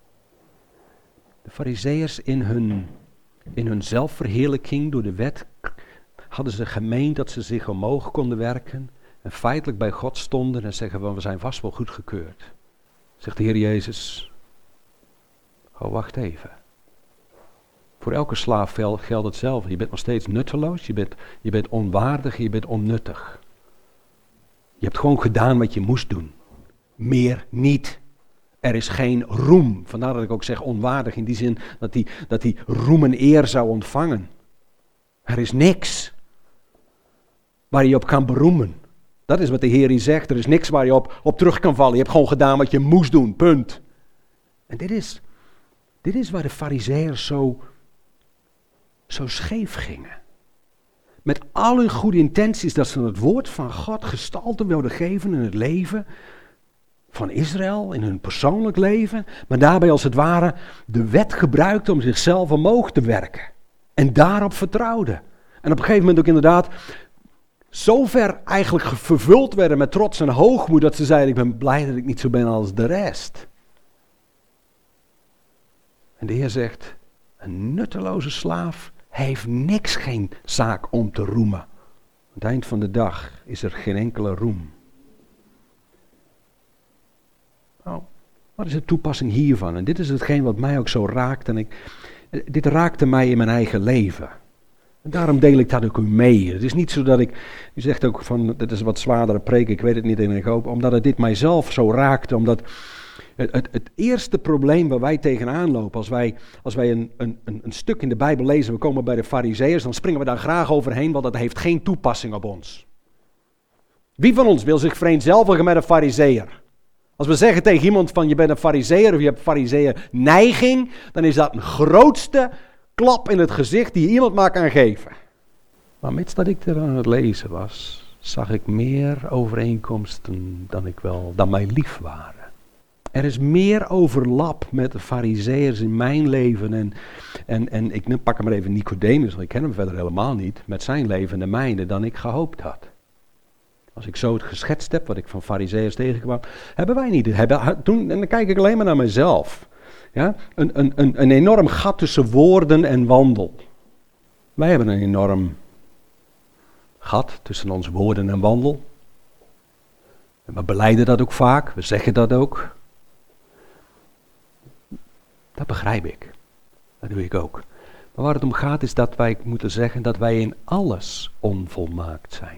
de Farizeeërs in hun, in hun zelfverheerlijking door de wet, hadden ze gemeend dat ze zich omhoog konden werken en feitelijk bij God stonden en zeggen van, we zijn vast wel goedgekeurd. Zegt de Heer Jezus, oh wacht even. Voor elke slaaf geldt hetzelfde. Je bent nog steeds nutteloos, je bent, je bent onwaardig, je bent onnuttig. Je hebt gewoon gedaan wat je moest doen. Meer niet. Er is geen roem. Vandaar dat ik ook zeg onwaardig in die zin dat hij dat die roem en eer zou ontvangen. Er is niks waar je op kan beroemen. Dat is wat de Heer hier zegt. Er is niks waar je op, op terug kan vallen. Je hebt gewoon gedaan wat je moest doen. Punt. En dit is, dit is waar de Farizeeërs zo, zo scheef gingen. Met al hun goede intenties dat ze het woord van God gestalte wilden geven in het leven van Israël, in hun persoonlijk leven, maar daarbij als het ware de wet gebruikten om zichzelf omhoog te werken. En daarop vertrouwden. En op een gegeven moment ook inderdaad zo ver eigenlijk vervuld werden met trots en hoogmoed dat ze zeiden, ik ben blij dat ik niet zo ben als de rest. En de Heer zegt, een nutteloze slaaf heeft niks, geen zaak om te roemen. Aan het eind van de dag is er geen enkele roem. Nou, wat is de toepassing hiervan? En dit is hetgeen wat mij ook zo raakt. En ik, dit raakte mij in mijn eigen leven. En daarom deel ik dat ook u mee. Het is niet zo dat ik, u zegt ook van, dit is een wat zwaardere preek, ik weet het niet en ik hoop, omdat het dit mijzelf zo raakte, omdat het, het, het eerste probleem waar wij tegenaan lopen, als wij, als wij een, een, een stuk in de Bijbel lezen, we komen bij de Farizeeërs, dan springen we daar graag overheen, want dat heeft geen toepassing op ons. Wie van ons wil zich vereenzelvigen met een Farizeeër? Als we zeggen tegen iemand van je bent een Farizeeër of je hebt Farizeeër neiging, dan is dat een grootste klap in het gezicht die je iemand maar kan geven. Maar mits dat ik er aan het lezen was, zag ik meer overeenkomsten dan, ik wel, dan mij lief waren. Er is meer overlap met de Farizeeërs in mijn leven en, En, en ik pak hem maar even Nicodemus, want ik ken hem verder helemaal niet, met zijn leven en de mijne dan ik gehoopt had. Als ik zo het geschetst heb, wat ik van Farizeeërs tegenkwam, hebben wij niet. Hebben, toen, en dan kijk ik alleen maar naar mezelf. Ja? Een, een, een, een enorm gat tussen woorden en wandel. Wij hebben een enorm gat tussen onze woorden en wandel. En we belijden dat ook vaak, we zeggen dat ook. Dat begrijp ik. Dat doe ik ook. Maar waar het om gaat is dat wij moeten zeggen dat wij in alles onvolmaakt zijn.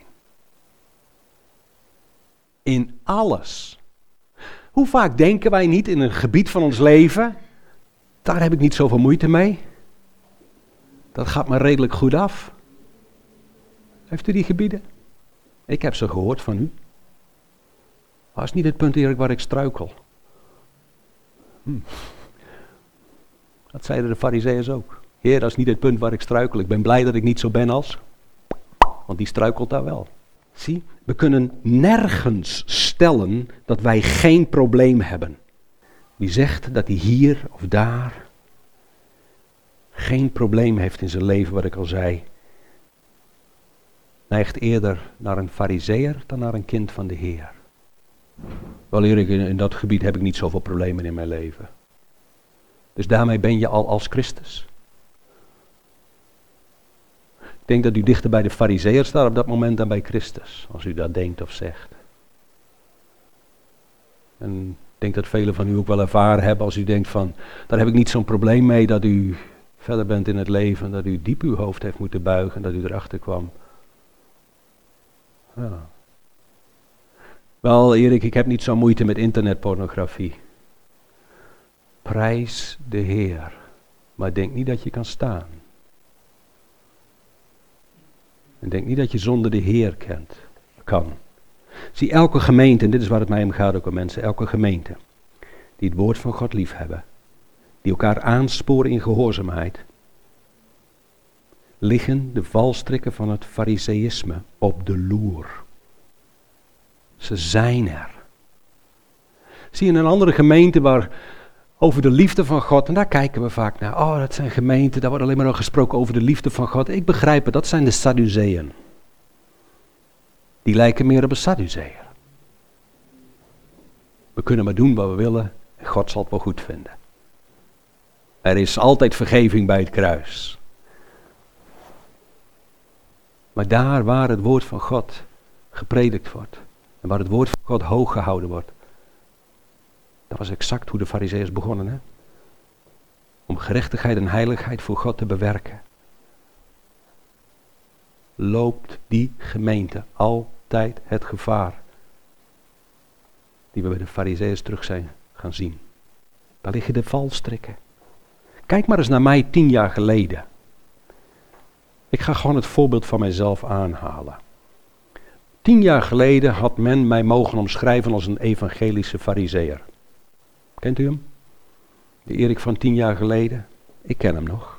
In alles. Hoe vaak denken wij niet in een gebied van ons leven, daar heb ik niet zoveel moeite mee. Dat gaat me redelijk goed af. Heeft u die gebieden? Ik heb ze gehoord van u. Dat is niet het punt, Erik, waar ik struikel. Hm. Dat zeiden de Farizeeërs ook. Heer, dat is niet het punt waar ik struikel. Ik ben blij dat ik niet zo ben als. Want die struikelt daar wel. Zie, we kunnen nergens stellen dat wij geen probleem hebben. Wie zegt dat hij hier of daar geen probleem heeft in zijn leven, wat ik al zei, neigt eerder naar een Farizeeër dan naar een kind van de Heer. Wel Erik, in, in dat gebied heb ik niet zoveel problemen in mijn leven. Dus daarmee ben je al als Christus. Ik denk dat u dichter bij de Farizeeër staat op dat moment dan bij Christus, als u dat denkt of zegt. En ik denk dat velen van u ook wel ervaren hebben als u denkt van, daar heb ik niet zo'n probleem mee dat u verder bent in het leven, dat u diep uw hoofd heeft moeten buigen en dat u erachter kwam. Ja. Wel Erik, ik heb niet zo'n moeite met internetpornografie. Prijs de Heer, maar denk niet dat je kan staan. En denk niet dat je zonder de Heer kent, kan. Zie, elke gemeente, en dit is waar het mij om gaat ook, mensen, elke gemeente die het woord van God lief hebben, die elkaar aansporen in gehoorzaamheid, liggen de valstrikken van het fariseïsme op de loer. Ze zijn er. Zie, in een andere gemeente waar over de liefde van God, en daar kijken we vaak naar. Oh, dat zijn gemeenten, daar wordt alleen maar nog gesproken over de liefde van God. Ik begrijp het, dat zijn de Sadduceeën. Die lijken meer op een Sadduceeër. We kunnen maar doen wat we willen en God zal het wel goed vinden. Er is altijd vergeving bij het kruis. Maar daar waar het woord van God gepredikt wordt en waar het woord van God hoog gehouden wordt, dat was exact hoe de Farizeeërs begonnen, hè? Om gerechtigheid en heiligheid voor God te bewerken. Loopt die gemeente altijd het gevaar die we bij de Farizeeërs terug zijn gaan zien. Daar liggen de valstrikken. Kijk maar eens naar mij tien jaar geleden. Ik ga gewoon het voorbeeld van mijzelf aanhalen. Tien jaar geleden had men mij mogen omschrijven als een evangelische Farizeeër. Kent u hem? De Erik van tien jaar geleden? Ik ken hem nog.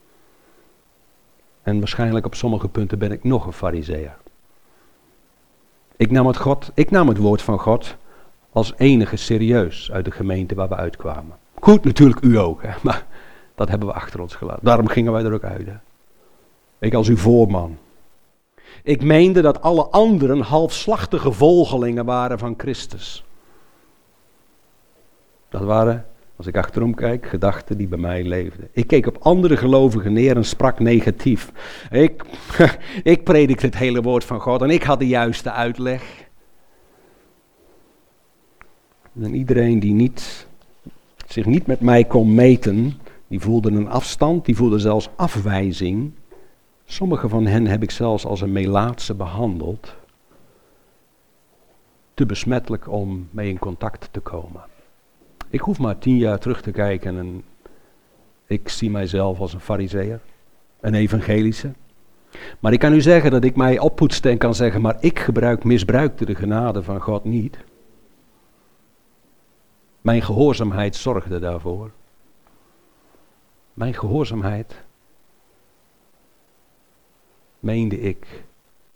En waarschijnlijk op sommige punten ben ik nog een Farizeeër. Ik nam het, God, ik nam het woord van God als enige serieus uit de gemeente waar we uitkwamen. Goed, natuurlijk u ook, hè, maar dat hebben we achter ons gelaten. Daarom gingen wij er ook uit. Hè. Ik als uw voorman. Ik meende dat alle anderen halfslachtige volgelingen waren van Christus. Dat waren, als ik achterom kijk, gedachten die bij mij leefden. Ik keek op andere gelovigen neer en sprak negatief. Ik, ik predikte het hele woord van God en ik had de juiste uitleg. En iedereen die niet, zich niet met mij kon meten, die voelde een afstand, die voelde zelfs afwijzing. Sommige van hen heb ik zelfs als een melaatse behandeld. Te besmettelijk om mee in contact te komen. Ik hoef maar tien jaar terug te kijken en ik zie mijzelf als een Farizeeër, een evangelische. Maar ik kan u zeggen dat ik mij oppoetste en kan zeggen, maar ik gebruik, misbruikte de genade van God niet. Mijn gehoorzaamheid zorgde daarvoor. Mijn gehoorzaamheid, meende ik,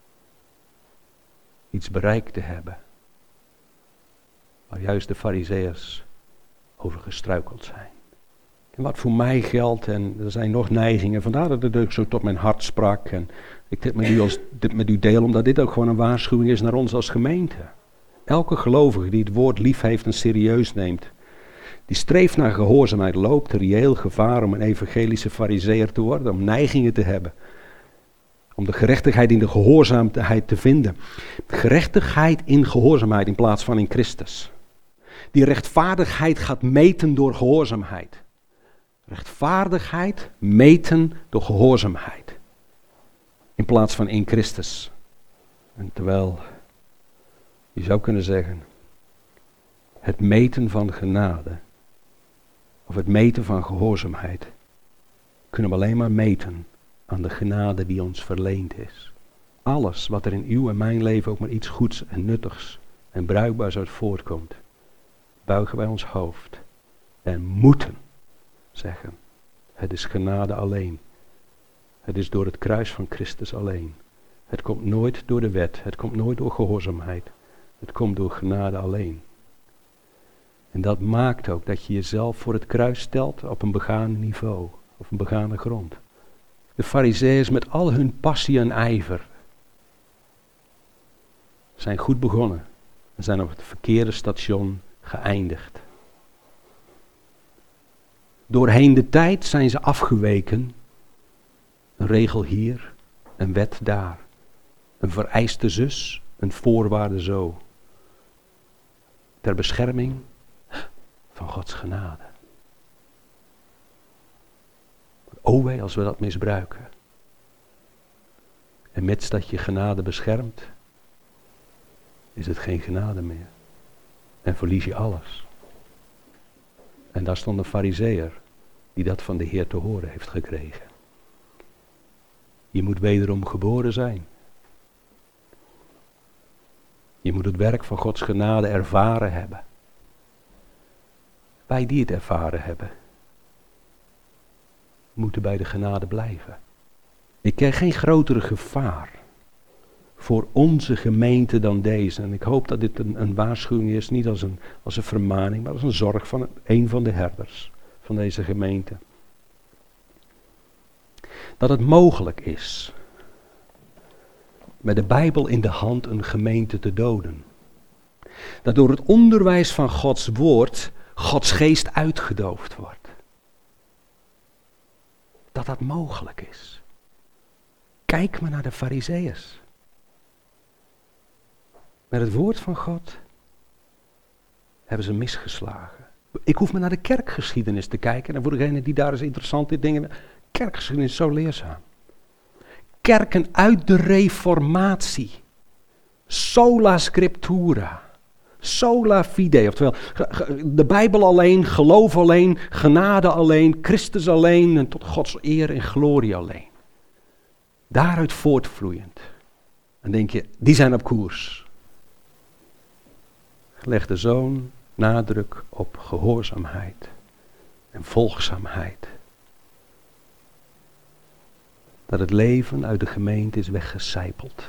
iets bereikt te hebben, waar juist de Farizeeërs over gestruikeld zijn. En wat voor mij geldt, en er zijn nog neigingen, vandaar dat het ook zo tot mijn hart sprak. En ik dit met u, als, dit met u deel, omdat dit ook gewoon een waarschuwing is naar ons als gemeente. Elke gelovige die het woord lief heeft en serieus neemt, die streeft naar gehoorzaamheid, loopt reëel gevaar om een evangelische farizeeër te worden, om neigingen te hebben. Om de gerechtigheid in de gehoorzaamheid te vinden. Gerechtigheid in gehoorzaamheid in plaats van in Christus. Die rechtvaardigheid gaat meten door gehoorzaamheid. Rechtvaardigheid meten door gehoorzaamheid. In plaats van in Christus. En terwijl, je zou kunnen zeggen, het meten van genade, of het meten van gehoorzaamheid, kunnen we alleen maar meten aan de genade die ons verleend is. Alles wat er in uw en mijn leven ook maar iets goeds en nuttigs en bruikbaars uit voortkomt, buigen wij ons hoofd en moeten zeggen, het is genade alleen. Het is door het kruis van Christus alleen. Het komt nooit door de wet, het komt nooit door gehoorzaamheid. Het komt door genade alleen. En dat maakt ook dat je jezelf voor het kruis stelt op een begane niveau, op een begane grond. De Farizeeërs met al hun passie en ijver zijn goed begonnen en zijn op het verkeerde station geëindigd. Doorheen de tijd zijn ze afgeweken. Een regel hier, een wet daar. Een vereiste zus, een voorwaarde zo. Ter bescherming van Gods genade. O wee als we dat misbruiken. En mits dat je genade beschermt, is het geen genade meer. En verlies je alles. En daar stond een Farizeeër die dat van de Heer te horen heeft gekregen. Je moet wederom geboren zijn. Je moet het werk van Gods genade ervaren hebben. Wij die het ervaren hebben, moeten bij de genade blijven. Ik ken geen grotere gevaar voor onze gemeente dan deze. En ik hoop dat dit een, een waarschuwing is, niet als een, als een vermaning, maar als een zorg van een van de herders van deze gemeente. Dat het mogelijk is met de Bijbel in de hand een gemeente te doden. Dat door het onderwijs van Gods woord Gods geest uitgedoofd wordt. Dat dat mogelijk is. Kijk maar naar de Farizeeërs. Met het woord van God hebben ze misgeslagen. Ik hoef maar naar de kerkgeschiedenis te kijken. En voor degenen die daar eens interessante dingen... Kerkgeschiedenis is zo leerzaam. Kerken uit de Reformatie. Sola Scriptura. Sola fide. Oftewel, de Bijbel alleen, geloof alleen, genade alleen, Christus alleen en tot Gods eer en glorie alleen. Daaruit voortvloeiend. Dan denk je, die zijn op koers. Leg de zoon nadruk op gehoorzaamheid en volgzaamheid. Dat het leven uit de gemeente is weggecijpeld.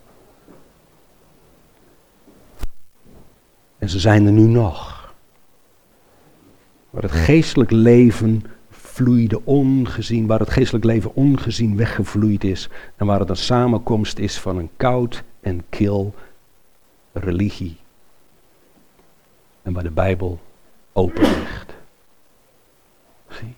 En ze zijn er nu nog. Waar het geestelijk leven vloeide ongezien, waar het geestelijk leven ongezien weggevloeid is. En waar het een samenkomst is van een koud en kil religie. En waar de Bijbel open ligt. Zie.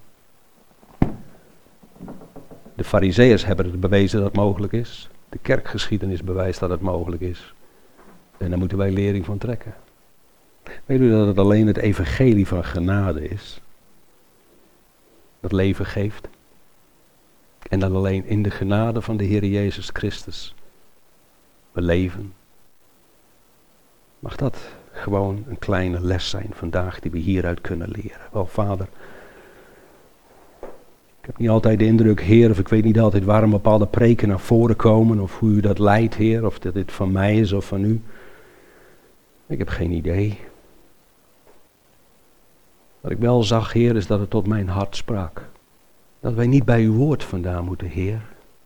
De Farizeeërs hebben het bewezen dat het mogelijk is. De kerkgeschiedenis bewijst dat het mogelijk is. En daar moeten wij lering van trekken. Weet u dat het alleen het evangelie van genade is? Dat leven geeft. En dat alleen in de genade van de Heer Jezus Christus we leven. Mag dat gewoon een kleine les zijn vandaag die we hieruit kunnen leren. Wel, Vader, ik heb niet altijd de indruk, Heer, of ik weet niet altijd waarom bepaalde preken naar voren komen, of hoe u dat leidt, Heer, of dat dit van mij is of van u. Ik heb geen idee. Wat ik wel zag, Heer, is dat het tot mijn hart sprak. Dat wij niet bij uw woord vandaan moeten, Heer.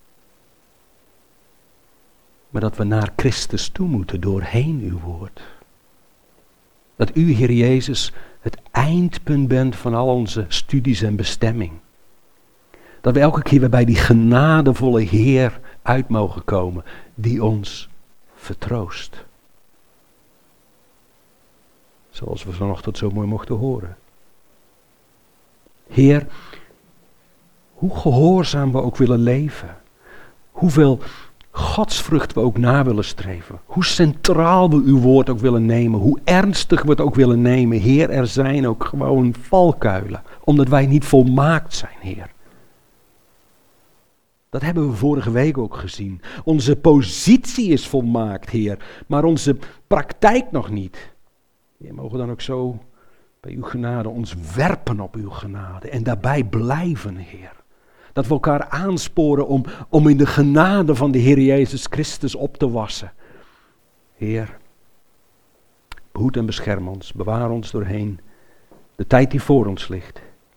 Maar dat we naar Christus toe moeten doorheen uw woord. Dat u, Heer Jezus, het eindpunt bent van al onze studies en bestemming. Dat we elke keer weer bij die genadevolle Heer uit mogen komen, die ons vertroost. Zoals we vanochtend zo mooi mochten horen. Heer, hoe gehoorzaam we ook willen leven, hoeveel godsvrucht we ook na willen streven, hoe centraal we uw woord ook willen nemen, hoe ernstig we het ook willen nemen, Heer, er zijn ook gewoon valkuilen, omdat wij niet volmaakt zijn, Heer. Dat hebben we vorige week ook gezien. Onze positie is volmaakt, Heer, maar onze praktijk nog niet. Heer, mogen dan ook zo bij uw genade ons werpen op uw genade en daarbij blijven, Heer. Dat we elkaar aansporen om, om in de genade van de Heer Jezus Christus op te wassen. Heer, behoed en bescherm ons, bewaar ons doorheen de tijd die voor ons ligt.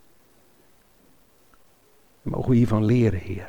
En mogen we hiervan leren, Heer.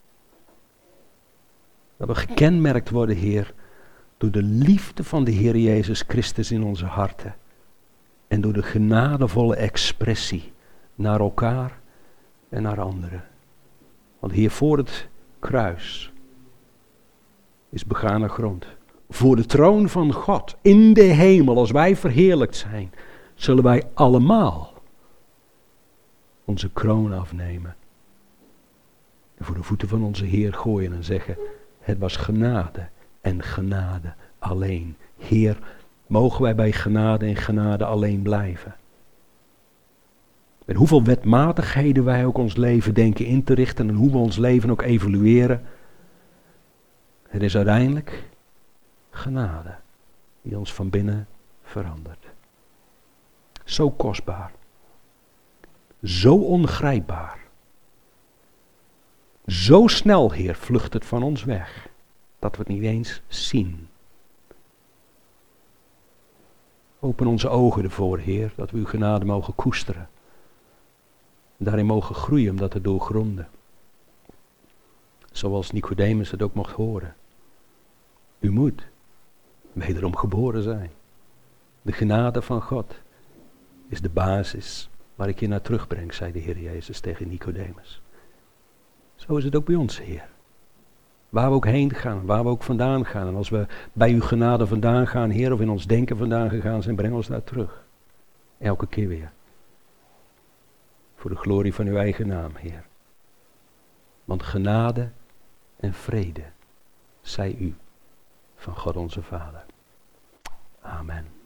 Dat we gekenmerkt worden, Heer, door de liefde van de Heer Jezus Christus in onze harten. En door de genadevolle expressie naar elkaar en naar anderen. Want hier voor het kruis is begane grond. Voor de troon van God in de hemel, als wij verheerlijkt zijn, zullen wij allemaal onze kroon afnemen. En voor de voeten van onze Heer gooien en zeggen, het was genade en genade alleen. Heer, mogen wij bij genade en genade alleen blijven. En hoeveel wetmatigheden wij ook ons leven denken in te richten en hoe we ons leven ook evalueren. Het is uiteindelijk genade die ons van binnen verandert. Zo kostbaar. Zo ongrijpbaar. Zo snel, Heer, vlucht het van ons weg. Dat we het niet eens zien. Open onze ogen ervoor, Heer, dat we uw genade mogen koesteren. Daarin mogen groeien, om dat te doorgronden. Zoals Nicodemus het ook mocht horen. U moet wederom geboren zijn. De genade van God is de basis waar ik je naar terugbreng, zei de Heer Jezus tegen Nicodemus. Zo is het ook bij ons, Heer. Waar we ook heen gaan, waar we ook vandaan gaan. En als we bij uw genade vandaan gaan, Heer, of in ons denken vandaan gegaan zijn, breng ons daar terug. Elke keer weer. Voor de glorie van uw eigen naam, Heer. Want genade en vrede zij u van God onze Vader. Amen.